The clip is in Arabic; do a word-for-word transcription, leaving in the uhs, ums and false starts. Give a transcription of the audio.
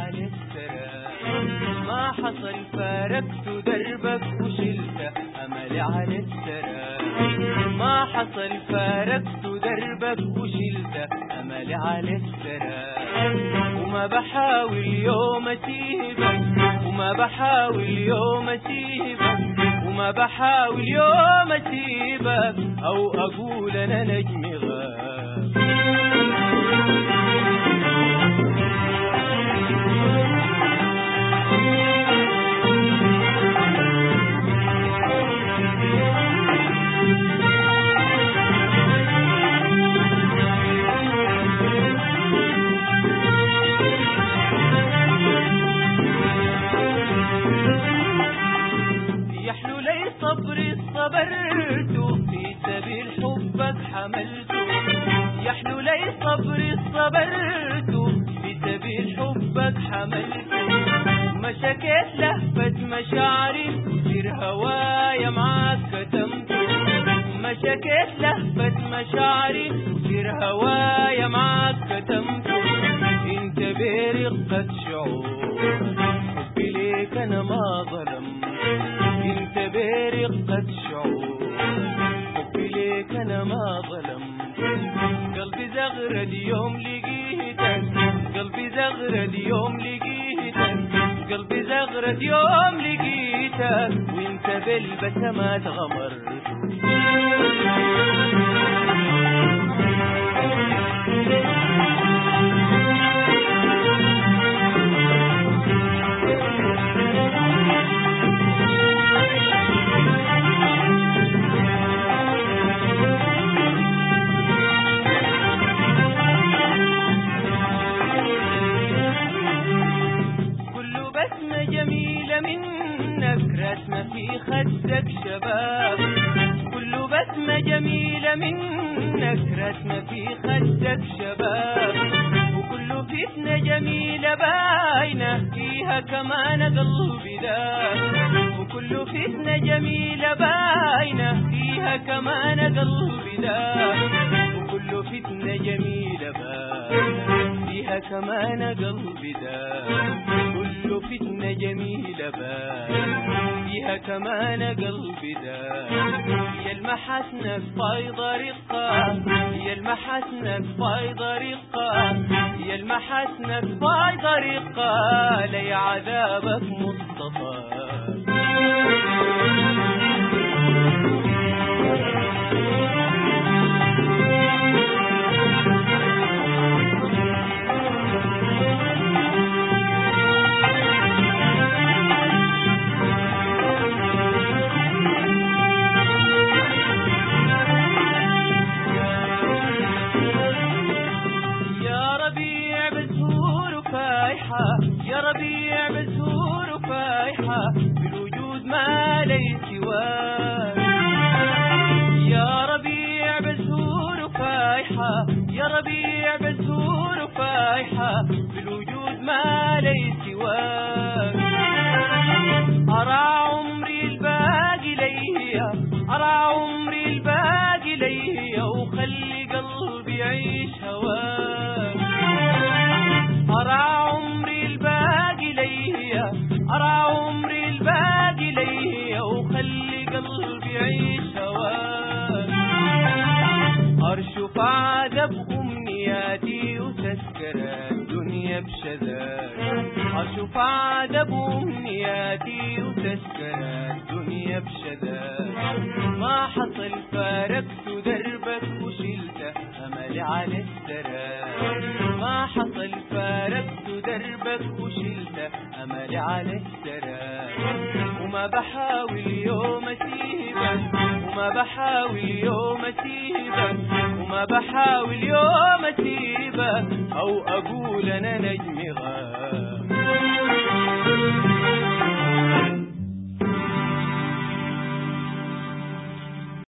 على السراب. ما حصل فارقت دربك وشلت أملي على السراب. ما حصل فارقت دربك وشلت أملي على السراب. وما بحاول يوم أسيبك، وما بحاول يوم أسيبك، وما بحاول يوم أسيبك أو أقول أنا نجم غاب. يحلو لي صبري صبرت في سبيل حبك حملته. يحلو لي صبري صبرت في سبيل حبك حملته. ما شكيت لهفة مشاعري سير هوايا معاك كتمته. ما شكيت لهفة مشاعري سير هوايا معاك كتمته. انت برقة شعور حبي ليك انا ما ظلم. انت برقة شعور حبي ليك انا ما ظلم. قلبي زغرد يوم لقيتك، قلبي زغرد يوم لقيتك، قلبي زغرد يوم لقيتك وانت بالبسمات غمرت. جميلة منك رسمة في خدك شباب. كل بسمة جميلة منك رسمة في خدك شباب. وكل فتنة جميلة باينة فيها كمان قلبي داب. وكل فتنة جميلة باينة فيها كمان قلبي داب. وكل فتنة جميلة باينة فيها كمان قلبي داب. كل فتنة جميلة باينة فيها كمان قلبي داب. يا المحاسنك فايضة رقة، يا المحاسنك فايضة رقة، يا المحاسنك فايضة رقة لي عذابك مصطفى. يا ربيع بزهور فايحة بالوجود ما لي سواك. يا ربيع بزهور فايحة، يا ربيع بزهور فايحة بالوجود ما لي سواك. أرى عمري الباقي ليا، أرى عمري الباقي ليا وخلي قلبي يعيش هواك. أرى أرى عمري الباقي ليا وخلي قلبي يعيش هواك. أرشف عذب أمنياتي وتذكر الدنيا بشذاك. أرشف عذب أمنياتي وتذكر الدنيا بشذاك. ما حصل فارقت دربك وشلت أملي على السراب. ما حصل فارقت دربك وشلت أملي على السراب. وما بحاول يوم أسيبك، وما بحاول يوم أسيبك، وما بحاول يوم أسيبك أو أقول أنا نجم غاب.